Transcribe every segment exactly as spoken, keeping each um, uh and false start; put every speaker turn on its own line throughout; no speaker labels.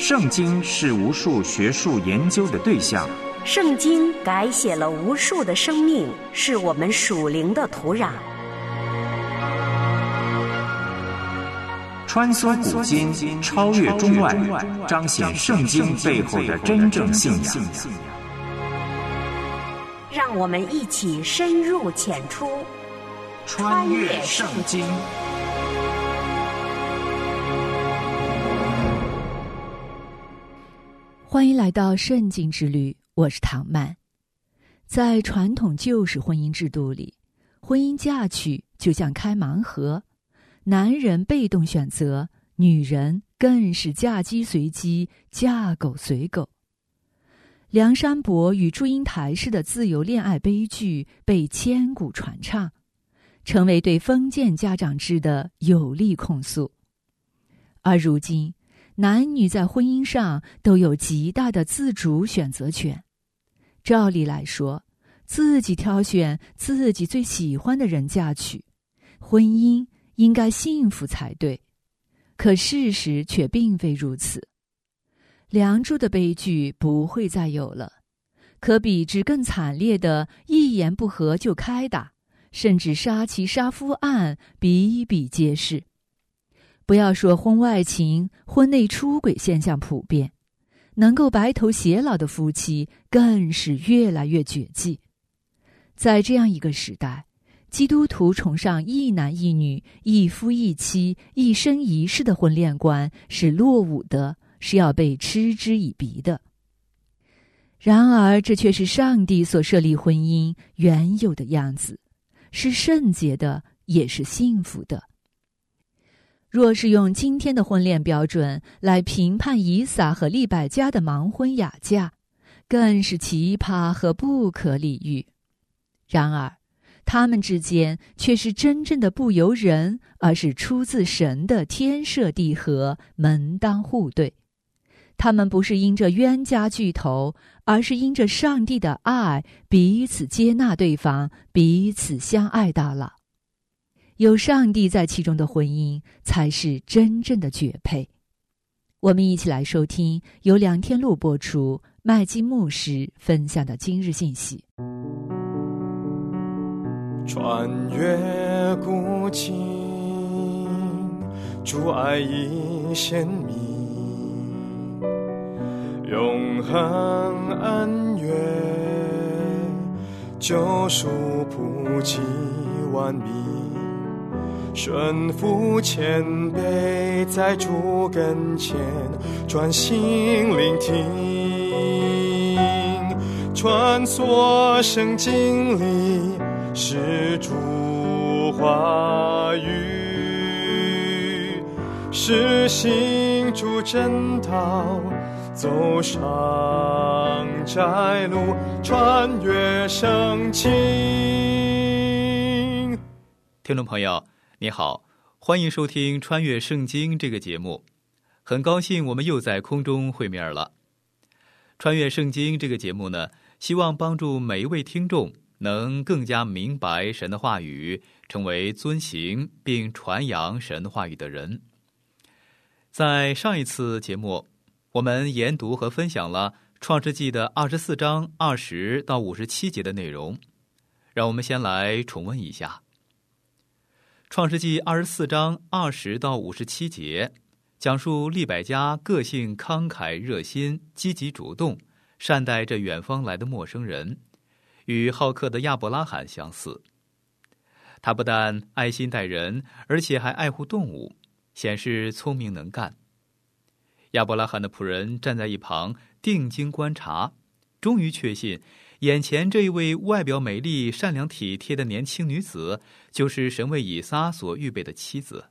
圣经是无数学术研究的对象，
圣经改写了无数的生命，是我们属灵的土壤。
穿梭古今，超越中外，彰显圣经背后的真正信仰。
让我们一起深入浅出，
穿越圣经。
欢迎来到圣经之旅，我是唐曼。在传统旧式婚姻制度里，婚姻嫁娶就像开盲盒，男人被动选择，女人更是嫁鸡随鸡，嫁狗随狗。梁山伯与祝英台式的自由恋爱悲剧被千古传唱，成为对封建家长制的有力控诉。而如今，男女在婚姻上都有极大的自主选择权。照理来说，自己挑选自己最喜欢的人嫁娶，婚姻应该幸福才对。可事实却并非如此。梁祝的悲剧不会再有了，可比之更惨烈的一言不合就开打，甚至杀妻杀夫案比比皆是。不要说婚外情，婚内出轨现象普遍，能够白头偕老的夫妻更是越来越绝迹。在这样一个时代，基督徒崇尚一男一女、一夫一妻、一生一世的婚恋观是落伍的，是要被嗤之以鼻的。然而，这却是上帝所设立婚姻原有的样子，是圣洁的，也是幸福的。若是用今天的婚恋标准来评判以撒和利百加的盲婚哑嫁，更是奇葩和不可理喻。然而，他们之间却是真正的不由人，而是出自神的天设地合，门当户对。他们不是因着冤家聚头，而是因着上帝的爱，彼此接纳对方，彼此相爱到老。有上帝在其中的婚姻，才是真正的绝配。我们一起来收听由梁天禄播出，麦基牧师分享的今日信息。
穿越古今，主爱已显明，永恒恩怨，救赎普及万民。顺服谦卑，在主跟前专心聆听，穿梭圣经里是主话语，是行主真道，走上窄路，穿越圣经。
听众朋友你好，欢迎收听《穿越圣经》这个节目，很高兴我们又在空中会面了。穿越圣经这个节目呢，希望帮助每一位听众能更加明白神的话语，成为遵行并传扬神话语的人。在上一次节目，我们研读和分享了创世纪的二十四章二十到五十七节的内容，让我们先来重温一下。创世纪二十四章二十到五十七节，讲述利百加个性慷慨热心、积极主动，善待这远方来的陌生人，与好客的亚伯拉罕相似。他不但爱心待人，而且还爱护动物，显示聪明能干。亚伯拉罕的仆人站在一旁定睛观察，终于确信眼前这一位外表美丽、善良体贴的年轻女子，就是神为以撒所预备的妻子。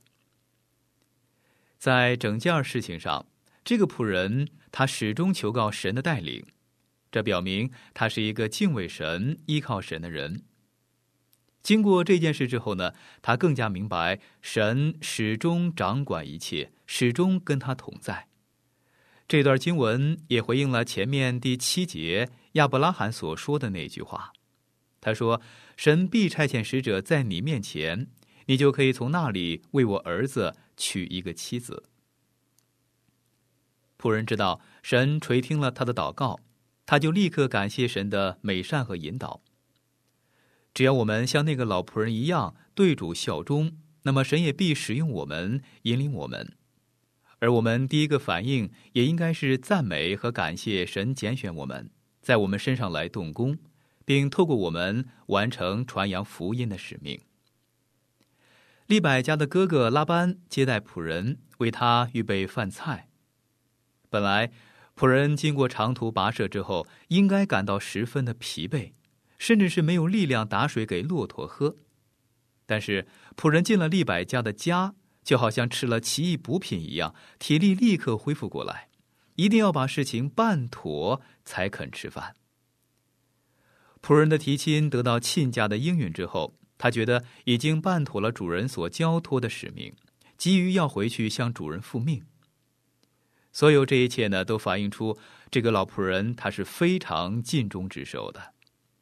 在整件事情上，这个仆人他始终求告神的带领，这表明他是一个敬畏神、依靠神的人。经过这件事之后呢，他更加明白神始终掌管一切，始终跟他同在。这段经文也回应了前面第七节亚伯拉罕所说的那句话。他说，神必差遣使者在你面前，你就可以从那里为我儿子娶一个妻子。 仆人知道神垂听了他的祷告，他就立刻感谢神的美善和引导。只要我们像那个老仆人一样对主效忠，那么神也必使用我们，引领我们。而我们第一个反应也应该是赞美和感谢神拣选我们，在我们身上来动工，并透过我们完成传扬福音的使命。利百加的哥哥拉班接待仆人，为他预备饭菜。本来仆人经过长途跋涉之后，应该感到十分的疲惫，甚至是没有力量打水给骆驼喝。但是仆人进了利百加的家，就好像吃了奇异补品一样，体力立刻恢复过来，一定要把事情办妥才肯吃饭。仆人的提亲得到亲家的应允之后，他觉得已经办妥了主人所交托的使命，急于要回去向主人复命。所有这一切呢，都反映出这个老仆人他是非常尽忠职守的。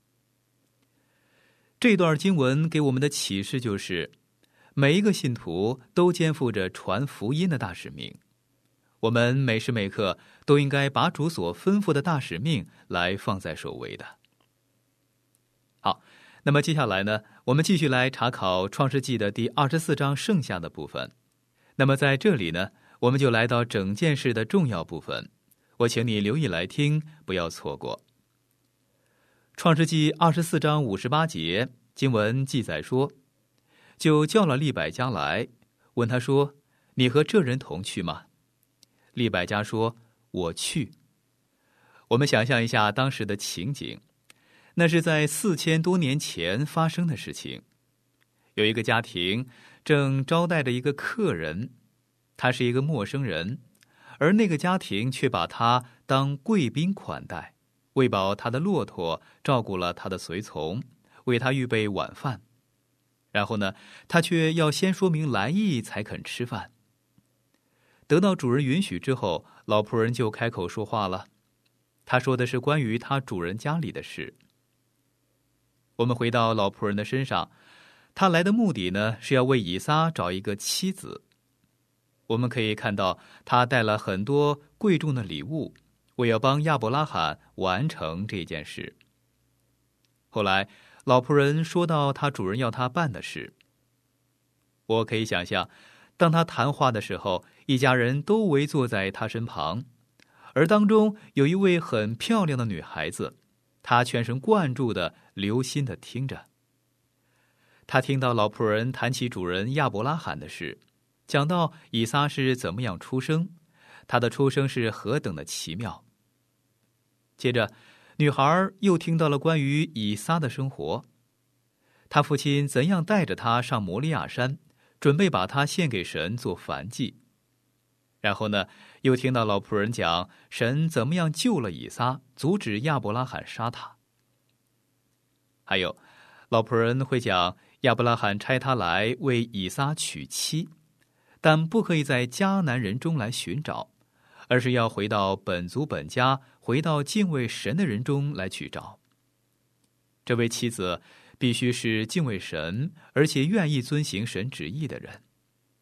这段经文给我们的启示就是，每一个信徒都肩负着传福音的大使命，我们每时每刻都应该把主所吩咐的大使命来放在首位的。好，那么接下来呢，我们继续来查考创世纪的第二十四章剩下的部分。那么在这里呢，我们就来到整件事的重要部分，我请你留意来听，不要错过。创世纪二十四章五十八节经文记载说，就叫了利百加来，问他说，你和这人同去吗？利百加说，我去。我们想象一下当时的情景，那是在四千多年前发生的事情。有一个家庭正招待着一个客人，他是一个陌生人，而那个家庭却把他当贵宾款待，喂饱他的骆驼，照顾了他的随从，为他预备晚饭。然后呢，他却要先说明来意才肯吃饭。得到主人允许之后，老仆人就开口说话了。他说的是关于他主人家里的事。我们回到老仆人的身上，他来的目的呢，是要为以撒找一个妻子。我们可以看到，他带了很多贵重的礼物，为要帮亚伯拉罕完成这件事。后来老仆人说到他主人要他办的事。我可以想象，当他谈话的时候，一家人都围坐在他身旁，而当中有一位很漂亮的女孩子，她全神贯注地留心地听着。他听到老仆人谈起主人亚伯拉罕的事，讲到以撒是怎么样出生，他的出生是何等的奇妙。接着女孩又听到了关于以撒的生活，他父亲怎样带着他上摩利亚山，准备把他献给神做燔祭。然后呢，又听到老仆人讲神怎么样救了以撒，阻止亚伯拉罕杀他。还有老仆人会讲亚伯拉罕差他来为以撒娶妻，但不可以在迦南人中来寻找，而是要回到本族本家，回到敬畏神的人中来去找。这位妻子必须是敬畏神，而且愿意遵行神旨意的人。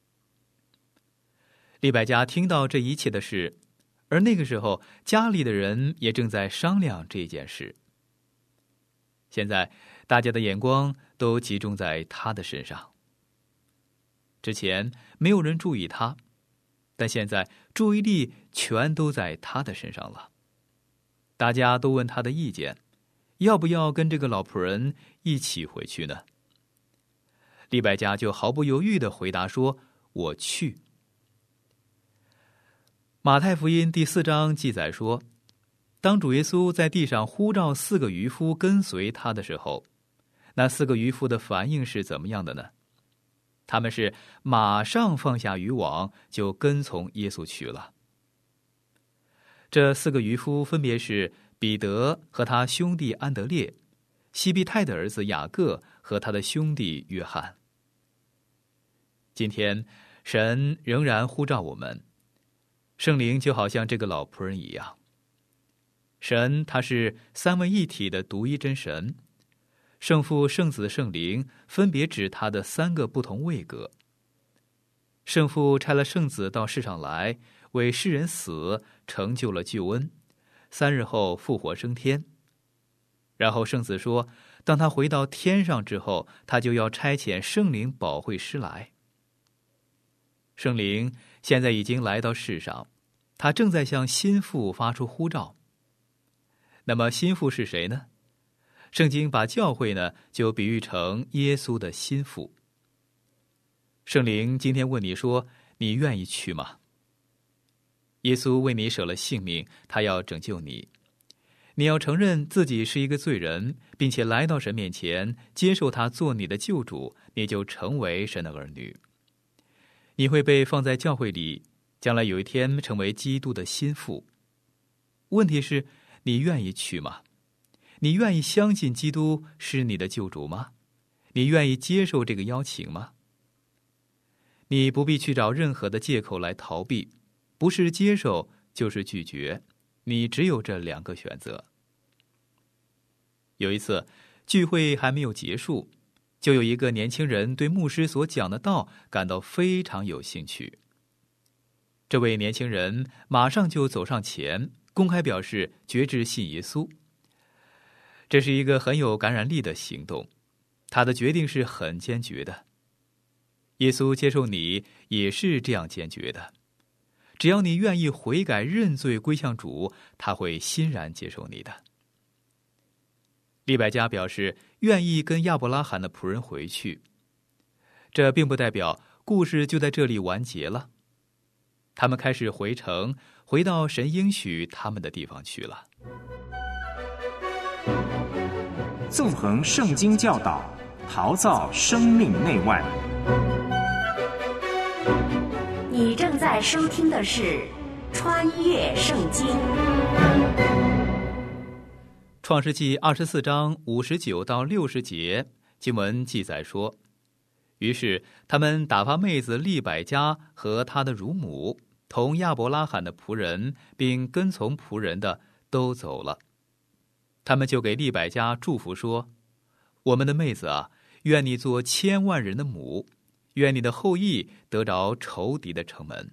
利百加听到这一切的事，而那个时候家里的人也正在商量这件事。现在大家的眼光都集中在他的身上。之前没有人注意他，但现在注意力全都在他的身上了。大家都问他的意见，要不要跟这个老仆人一起回去呢？利百加就毫不犹豫地回答说，我去。马太福音第四章记载说，当主耶稣在地上呼召四个渔夫跟随他的时候，那四个渔夫的反应是怎么样的呢？他们是马上放下渔网，就跟从耶稣去了。这四个渔夫分别是彼得和他兄弟安德烈，西庇太的儿子雅各和他的兄弟约翰。今天神仍然呼召我们，圣灵就好像这个老仆人一样。神他是三位一体的独一真神，圣父、圣子、圣灵分别指他的三个不同位格。圣父差了圣子到世上来， 为世人死，成就了救恩，三日后复活升天。然后圣子说，当他回到天上之后，他就要差遣圣灵保惠师来。圣灵现在已经来到世上，他正在向心腹发出呼召。那么心腹是谁呢？圣经把教会呢就比喻成耶稣的心腹。圣灵今天问你说，你愿意去吗？耶稣为你舍了性命，他要拯救你。你要承认自己是一个罪人，并且来到神面前，接受他做你的救主，你就成为神的儿女。你会被放在教会里，将来有一天成为基督的心腹。问题是，你愿意去吗？你愿意相信基督是你的救主吗？你愿意接受这个邀请吗？你不必去找任何的借口来逃避，不是接受就是拒绝，你只有这两个选择。有一次聚会还没有结束，就有一个年轻人对牧师所讲的道感到非常有兴趣。这位年轻人马上就走上前，公开表示决志信耶稣。这是一个很有感染力的行动，他的决定是很坚决的。耶稣接受你也是这样坚决的，只要你愿意悔改认罪归向主，他会欣然接受你的。利百加表示愿意跟亚伯拉罕的仆人回去，这并不代表故事就在这里完结了。他们开始回城，回到神应许他们的地方去了。
纵横圣经教导，陶造生命内外。
你正在收听的是《穿越圣经》。
创世纪二十四章五十九到六十节经文记载说，于是他们打发妹子利百加和他的乳母，同亚伯拉罕的仆人，并跟从仆人的都走了。他们就给利百加祝福说，我们的妹子啊，愿你做千万人的母，愿你的后裔得着仇敌的城门。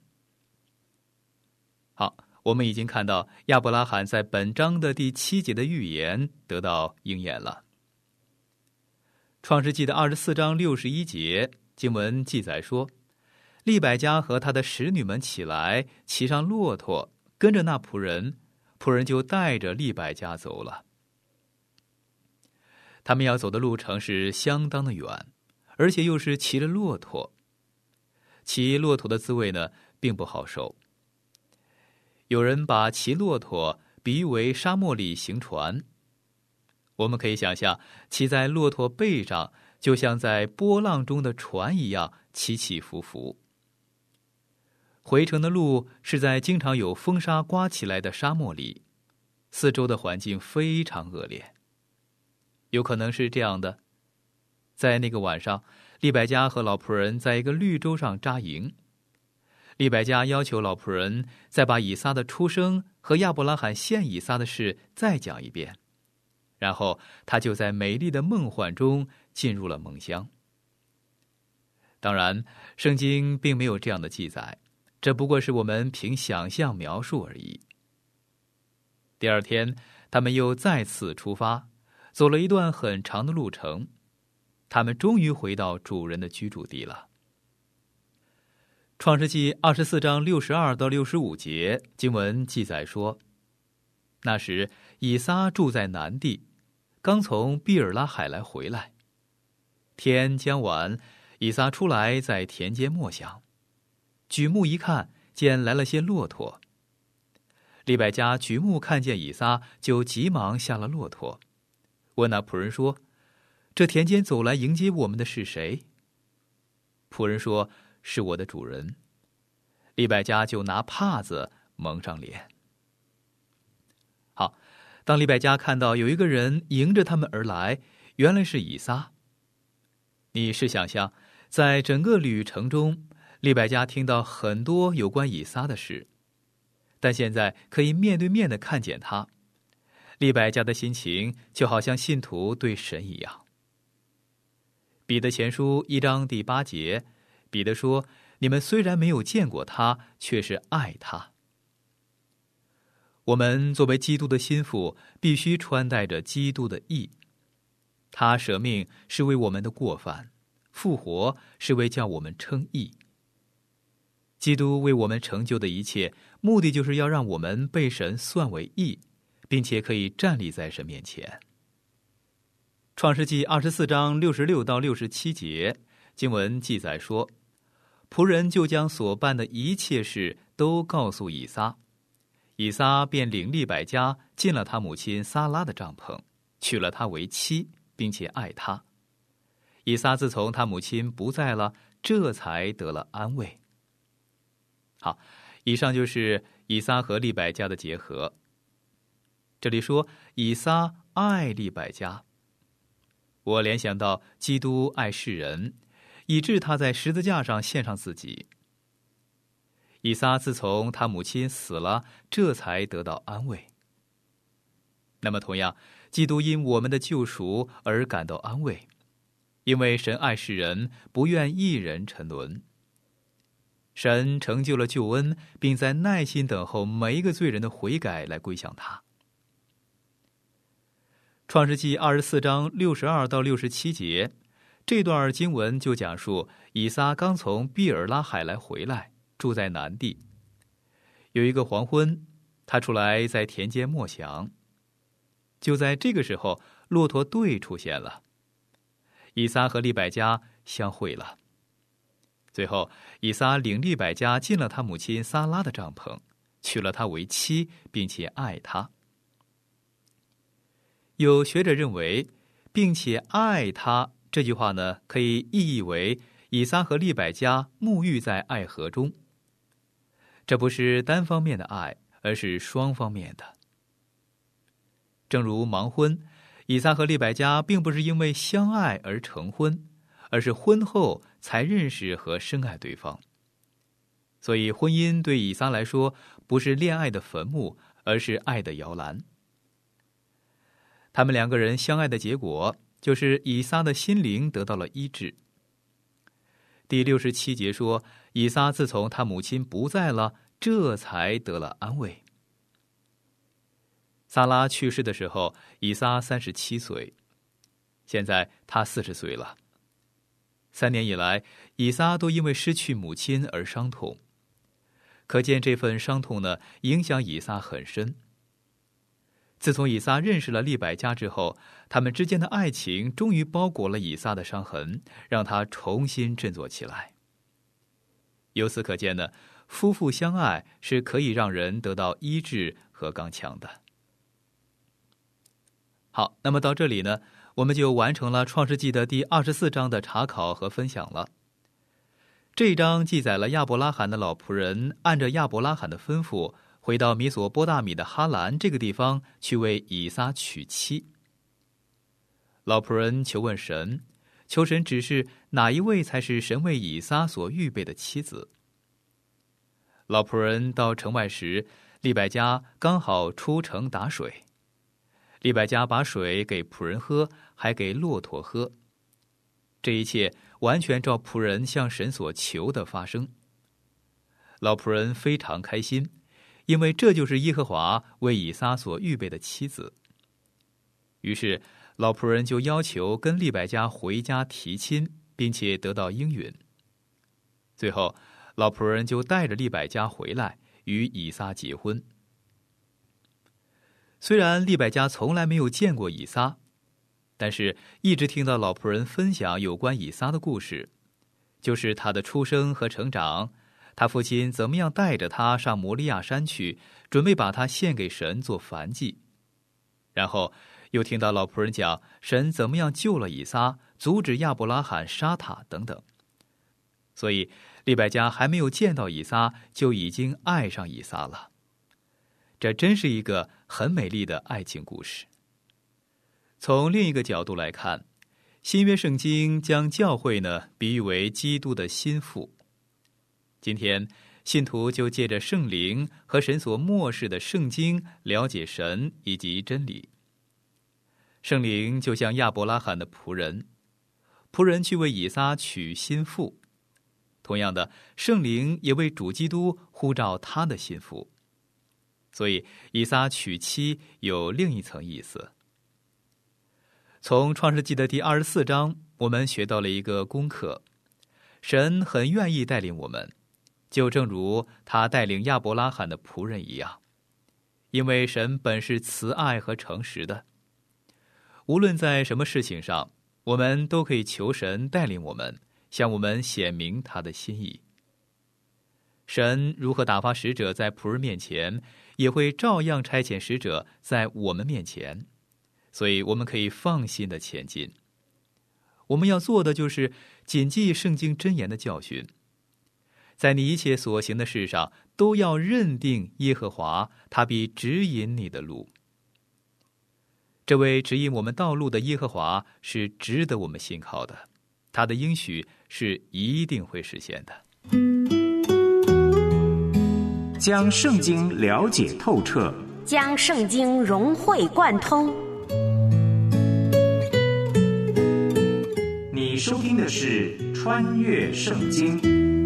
好，我们已经看到亚伯拉罕在本章的第七节的预言得到应验了。创世纪的二十四章六十一节经文记载说，利百加和他的使女们起来，骑上骆驼，跟着那仆人，仆人就带着利百加走了。他们要走的路程是相当的远，而且又是骑着骆驼。骑骆驼的滋味呢，并不好受。有人把骑骆驼比喻为沙漠里行船。我们可以想象，骑在骆驼背上，就像在波浪中的船一样起起伏伏。回程的路是在经常有风沙刮起来的沙漠里，四周的环境非常恶劣。有可能是这样的，在那个晚上，利百加和老仆人在一个绿洲上扎营。利百加要求老仆人再把以撒的出生和亚伯拉罕献以撒的事再讲一遍，然后他就在美丽的梦幻中进入了梦乡。当然，圣经并没有这样的记载，这不过是我们凭想象描述而已。第二天，他们又再次出发，走了一段很长的路程，他们终于回到主人的居住地了。创世纪二十四章六十二到六十五节经文记载说，那时以撒住在南地，刚从毕尔拉海来回来。天将晚，以撒出来在田间默想，举目一看，见来了些骆驼。利百加举目看见以撒，就急忙下了骆驼，问那仆人说，这田间走来迎接我们的是谁？仆人说，是我的主人。利百加就拿帕子蒙上脸。好，当利百加看到有一个人迎着他们而来，原来是以撒。你试想象，在整个旅程中，利百加听到很多有关以撒的事，但现在可以面对面的看见他，利百加的心情就好像信徒对神一样。彼得前书一章第八节，彼得说， 你们虽然没有见过他，却是爱他。我们作为基督的心腹，必须穿戴着基督的义。他舍命是为我们的过犯，复活是为叫我们称义。基督为我们成就的一切，目的就是要让我们被神算为义，并且可以站立在神面前。创世纪二十四章六十六到六十七节经文记载说，仆人就将所办的一切事都告诉以撒，以撒便领利百加进了他母亲撒拉的帐篷，娶了她为妻，并且爱她。以撒自从他母亲不在了，这才得了安慰。好，以上就是以撒和利百加的结合。这里说以撒爱利百加，我联想到基督爱世人，以致他在十字架上献上自己。以撒自从他母亲死了，这才得到安慰。那么同样，基督因我们的救赎而感到安慰，因为神爱世人，不愿一人沉沦。神成就了救恩，并在耐心等候每一个罪人的悔改来归向他。创世纪二十四章六十二到六十七节，这段经文就讲述以撒刚从毕尔拉海来回来，住在南地。有一个黄昏，他出来在田间默想。就在这个时候，骆驼队出现了，以撒和利百加相会了。最后，以撒领利百加进了他母亲撒拉的帐篷，娶了她为妻，并且爱她。有学者认为，并且爱她这句话呢，可以意译为以撒和利百加沐浴在爱河中。这不是单方面的爱，而是双方面的。正如盲婚，以撒和利百加并不是因为相爱而成婚，而是婚后才认识和深爱对方。所以婚姻对以撒来说不是恋爱的坟墓，而是爱的摇篮。他们两个人相爱的结果，就是以撒的心灵得到了医治。第六十七节说，以撒自从他母亲不在了，这才得了安慰。撒拉去世的时候，以撒三十七岁，现在他四十岁了。三年以来，以撒都因为失去母亲而伤痛，可见这份伤痛呢，影响以撒很深。自从以撒认识了利百加之后，他们之间的爱情终于包裹了以撒的伤痕，让他重新振作起来。由此可见呢，夫妇相爱是可以让人得到医治和刚强的。好，那么到这里呢，我们就完成了创世纪的第二十四章的查考和分享了。这一章记载了亚伯拉罕的老仆人按着亚伯拉罕的吩咐，回到米索波大米的哈兰这个地方去为以撒娶妻。老仆人求问神，求神指示哪一位才是神为以撒所预备的妻子。老仆人到城外时，利百加刚好出城打水。利百加把水给仆人喝，还给骆驼喝。这一切完全照仆人向神所求的发生。老仆人非常开心，因为这就是耶和华为以撒所预备的妻子。于是老仆人就要求跟利百加回家提亲，并且得到应允。最后老仆人就带着利百加回来，与以撒结婚。虽然利百加从来没有见过以撒，但是一直听到老仆人分享有关以撒的故事，就是他的出生和成长，他父亲怎么样带着他上摩利亚山去，准备把他献给神做燔祭。然后又听到老仆人讲神怎么样救了以撒，阻止亚伯拉罕杀他等等。所以利百加还没有见到以撒，就已经爱上以撒了。这真是一个很美丽的爱情故事。从另一个角度来看，新约圣经将教会呢比喻为基督的心腹。今天信徒就借着圣灵和神所默示的圣经了解神以及真理。圣灵就像亚伯拉罕的仆人，仆人去为以撒娶心腹。 同样的，圣灵也为主基督呼召他的信服。所以以撒娶妻有另一层意思。从创世纪的第二十四章，我们学到了一个功课：神很愿意带领我们，就正如他带领亚伯拉罕的仆人一样，因为神本是慈爱和诚实的。无论在什么事情上，我们都可以求神带领我们，向我们显明他的心意。神如何打发使者在仆人面前，也会照样差遣使者在我们面前，所以我们可以放心的前进。我们要做的就是谨记圣经箴言的教训，在你一切所行的事上都要认定耶和华，他必指引你的路。这位指引我们道路的耶和华是值得我们信靠的，他的应许是一定会实现的。
将圣经了解透彻，
将圣经融会贯通。
你收听的是《穿越圣经》。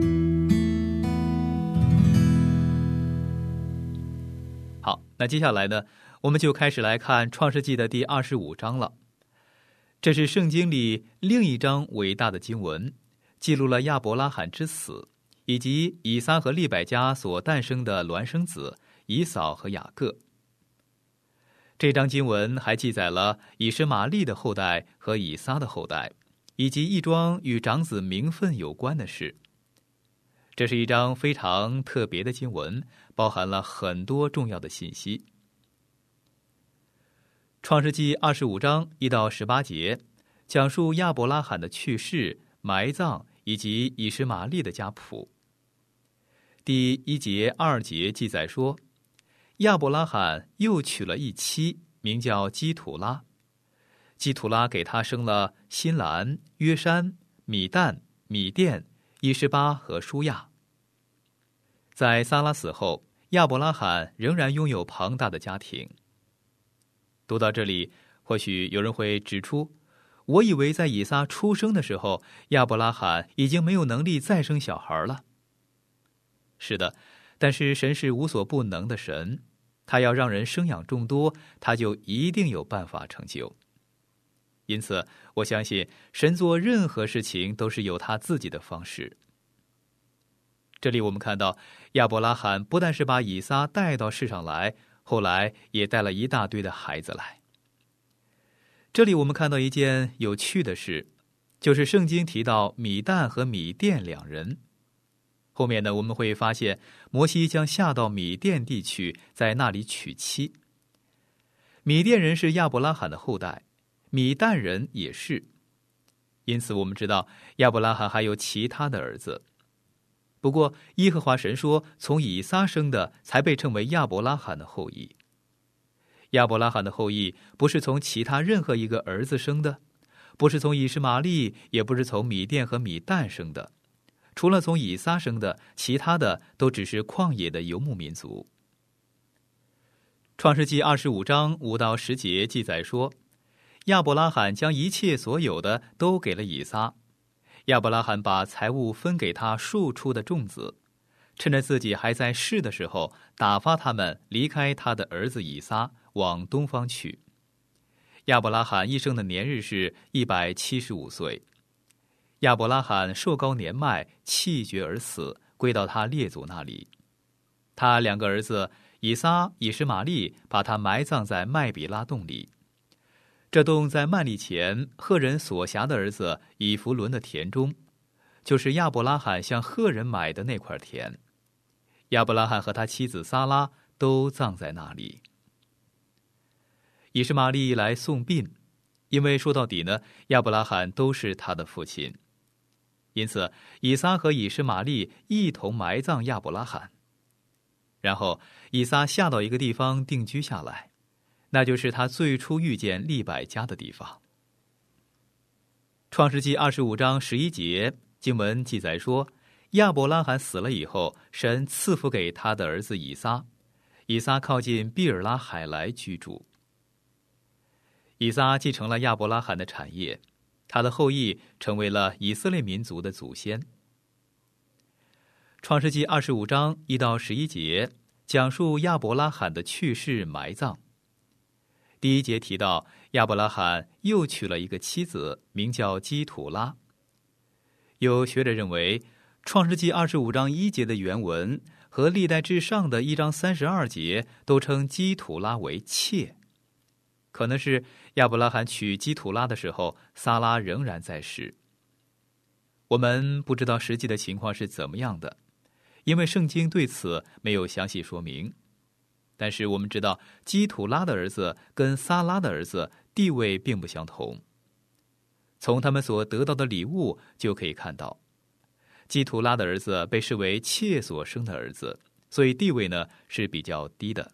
好，那接下来呢，我们就开始来看创世纪的第二十五章了。这是圣经里另一章伟大的经文，记录了亚伯拉罕之死，以及以撒和利百加所诞生的孪生子以扫和雅各。这章经文还记载了以实玛利的后代和以撒的后代，以及一桩与长子名分有关的事。这是一章非常特别的经文，包含了很多重要的信息。创世纪二十五章一到十八节，讲述亚伯拉罕的去世、埋葬以及以实玛利的家谱。第一节、二节记载说，亚伯拉罕又娶了一妻，名叫基土拉。基土拉给他生了辛兰、约山、米旦、米甸、以实巴和舒亚。在撒拉死后，亚伯拉罕仍然拥有庞大的家庭。读到这里，或许有人会指出，我以为在以撒出生的时候，亚伯拉罕已经没有能力再生小孩了。是的，但是神是无所不能的神，他要让人生养众多，他就一定有办法成就。因此，我相信神做任何事情都是有他自己的方式。这里我们看到，亚伯拉罕不但是把以撒带到世上来，后来也带了一大堆的孩子来。这里我们看到一件有趣的事，就是圣经提到米旦和米甸两人。后面呢，我们会发现摩西将下到米甸地区，在那里娶妻。米甸人是亚伯拉罕的后代，米旦人也是。因此我们知道亚伯拉罕还有其他的儿子。不过耶和华神说，从以撒生的才被称为亚伯拉罕的后裔。亚伯拉罕的后裔不是从其他任何一个儿子生的，不是从以实玛利，也不是从米甸和米旦生的。除了从以撒生的，其他的都只是旷野的游牧民族。创世纪二十五章五到十节记载说，亚伯拉罕将一切所有的都给了以撒。亚伯拉罕把财物分给他庶出的众子，趁着自己还在世的时候，打发他们离开他的儿子以撒，往东方去。亚伯拉罕一生的年日是一百七十五岁。亚伯拉罕寿高年迈，气绝而死，归到他列祖那里。他两个儿子以撒、以实玛利把他埋葬在麦比拉洞里。这洞在幔利前赫人所辖的儿子以弗伦的田中，就是亚伯拉罕向赫人买的那块田。亚伯拉罕和他妻子撒拉都葬在那里。以实玛利来送殡，因为说到底呢，亚伯拉罕都是他的父亲。因此以撒和以实玛利一同埋葬亚伯拉罕。然后以撒下到一个地方定居下来，那就是他最初遇见利百加的地方。创世纪二十五章十一节经文记载说，亚伯拉罕死了以后，神赐福给他的儿子以撒。以撒靠近毕尔拉海来居住。以撒继承了亚伯拉罕的产业，他的后裔成为了以色列民族的祖先。 创世纪二十五章一到十一节讲述亚伯拉罕的去世埋葬。第一节提到亚伯拉罕又娶了一个妻子，名叫基土拉。有学者认为，创世纪二十五章一节的原文和历代志上的一章三十二节都称基土拉为妾，可能是亚伯拉罕娶基土拉的时候，撒拉仍然在世。我们不知道实际的情况是怎么样的，因为圣经对此没有详细说明。但是我们知道基土拉的儿子跟撒拉的儿子地位并不相同，从他们所得到的礼物就可以看到，基土拉的儿子被视为妾所生的儿子，所以地位呢是比较低的。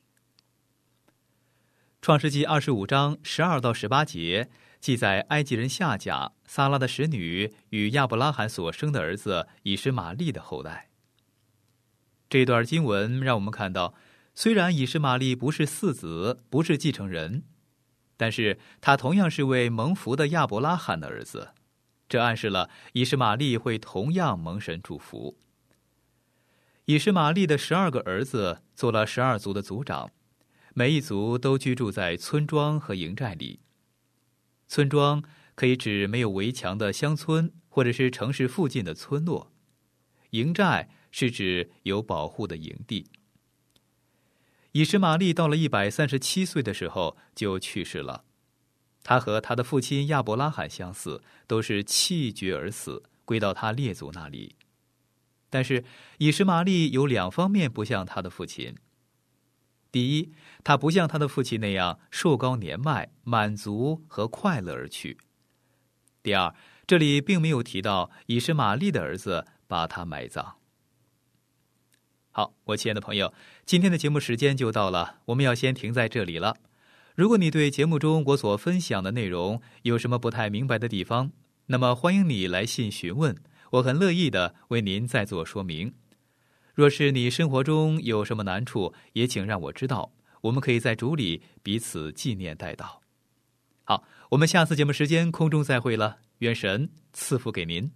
创世纪二十五章十二到十八节记载埃及人夏甲、撒拉的使女与亚伯拉罕所生的儿子以实玛利的后代。这段经文让我们看到，虽然以实玛利不是嗣子，不是继承人，但是他同样是位蒙福的亚伯拉罕的儿子，这暗示了以实玛利会同样蒙神祝福。以实玛利的十二个儿子做了十二族的族长，每一族都居住在村庄和营寨里。村庄可以指没有围墙的乡村，或者是城市附近的村落；营寨是指有保护的营地。以实玛利到了一百三十七岁的时候就去世了。他和他的父亲亚伯拉罕相似，都是气绝而死，归到他列祖那里。但是以实玛利有两方面不像他的父亲。第一，他不像他的父亲那样寿高年迈，满足和快乐而去。第二，这里并没有提到以实玛利的儿子把他埋葬。好，我亲爱的朋友，今天的节目时间就到了，我们要先停在这里了。如果你对节目中我所分享的内容有什么不太明白的地方，那么欢迎你来信询问，我很乐意的为您再做说明。若是你生活中有什么难处，也请让我知道，我们可以在主里彼此纪念代祷。好，我们下次节目时间空中再会了，愿神赐福给您。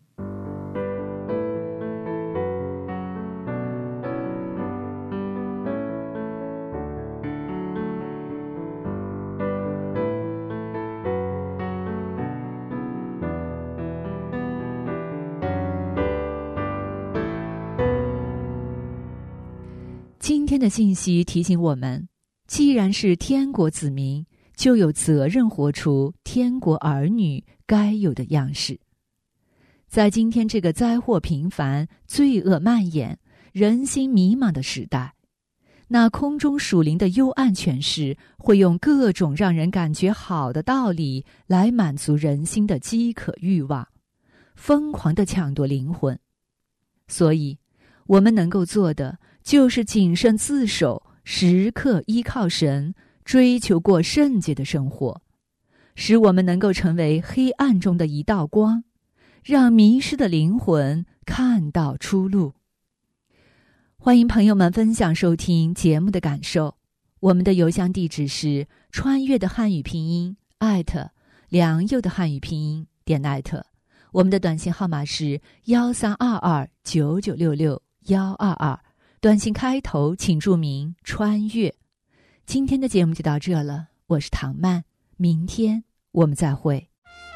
今天的信息提醒我们，既然是天国子民，就有责任活出天国儿女该有的样式。在今天这个灾祸频繁、罪恶蔓延、人心迷茫的时代，那空中属灵的幽暗权势会用各种让人感觉好的道理来满足人心的饥渴欲望，疯狂地抢夺灵魂。所以我们能够做的就是谨慎自守，时刻依靠神，追求过圣洁的生活，使我们能够成为黑暗中的一道光，让迷失的灵魂看到出路。欢迎朋友们分享收听节目的感受，我们的邮箱地址是穿越的汉语拼音艾特良友的汉语拼音点艾特，我们的短信号码是幺三二二九九六六幺二二，短信开头请注明穿越。今天的节目就到这了，我是唐曼，明天我们再会。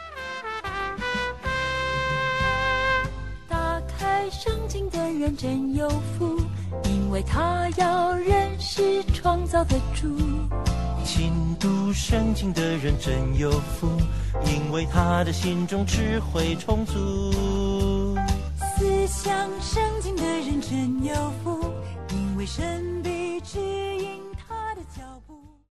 打开圣经的人真有福，因为他要认识创造的主。
勤读圣经的人真有福，因为他的心中智慧充足。
思想圣经的人真有福，因为神